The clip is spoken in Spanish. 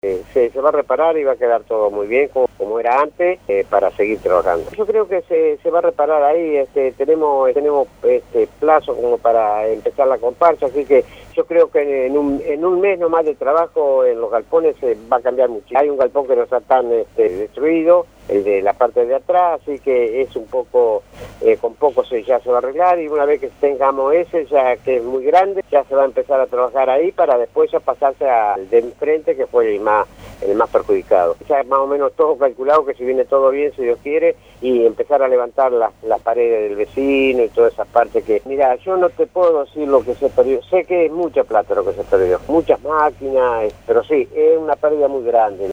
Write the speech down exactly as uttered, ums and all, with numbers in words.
Eh, se, se va a reparar y va a quedar todo muy bien como, como era antes eh, para seguir trabajando. Yo creo que se, se va a reparar ahí, este, tenemos tenemos este plazo como para empezar la comparsa, así que yo creo que en un, en un mes nomás de trabajo en los galpones se va a cambiar mucho. Hay un galpón que no está tan este, destruido, el de la parte de atrás, así que es un poco, eh, con poco se, ya se va a arreglar, y una vez que tengamos ese, ya que es muy grande, ya se va a empezar a trabajar ahí para después ya pasarse al de enfrente, que fue el más, el más perjudicado. Ya más o menos todo calculado, que si viene todo bien, si Dios quiere, y empezar a levantar las, las paredes del vecino y toda esa parte que, mira, yo no te puedo decir lo que se perdió, sé que es mucha plata lo que se perdió, muchas máquinas, pero sí, es una pérdida muy grande.